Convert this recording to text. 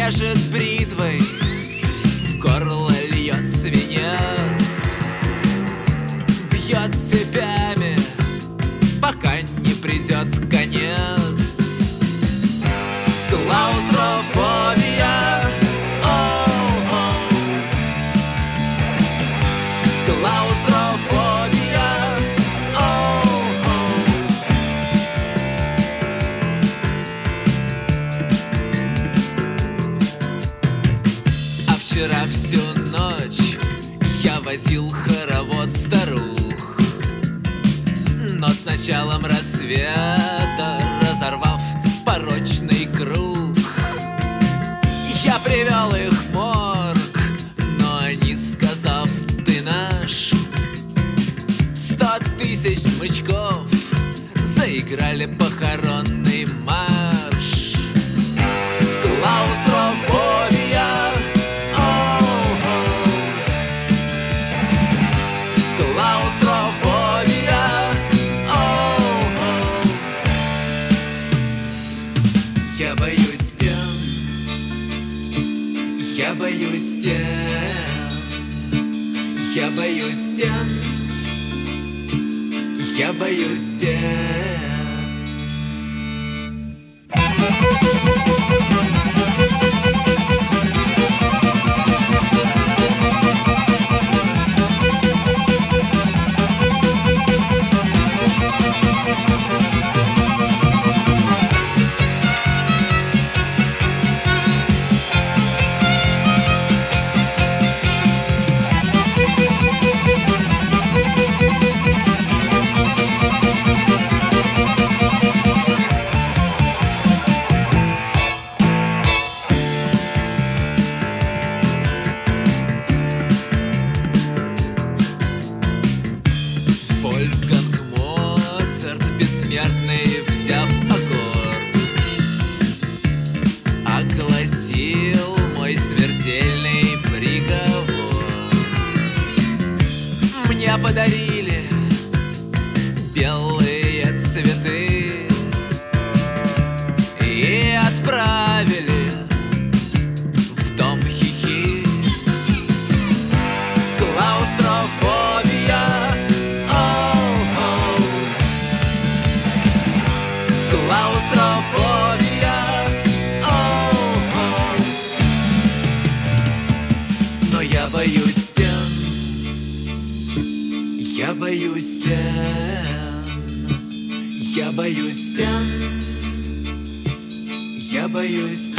режет бритвой, в горло льет свинец, бьет цепями, пока не придет конец. Клаустрофобия, оу-оу. Клаустрофобия, оу-оу. А вчера всю ночь я возил хоровод старух, но с началом рассвета, разорвав порочный круг, я привел их в морг, но они, сказав «ты наш», 100 000 смычков заиграли похоронный марш. Клаустрофобия, оу-оу. Клаустрофобия, оу-оу. Я боюсь стен, я боюсь стен, я боюсь стен, я боюсь стен. Вольфганг Моцарт бессмертный, взяв аккорд, огласил мой смертельный приговор. Мне подарили белые цветы и отправили в дом хихи. Клаустрофобия, клаустрофобия, оу-оу. Но я боюсь стен, я боюсь стен, я боюсь стен, я боюсь стен.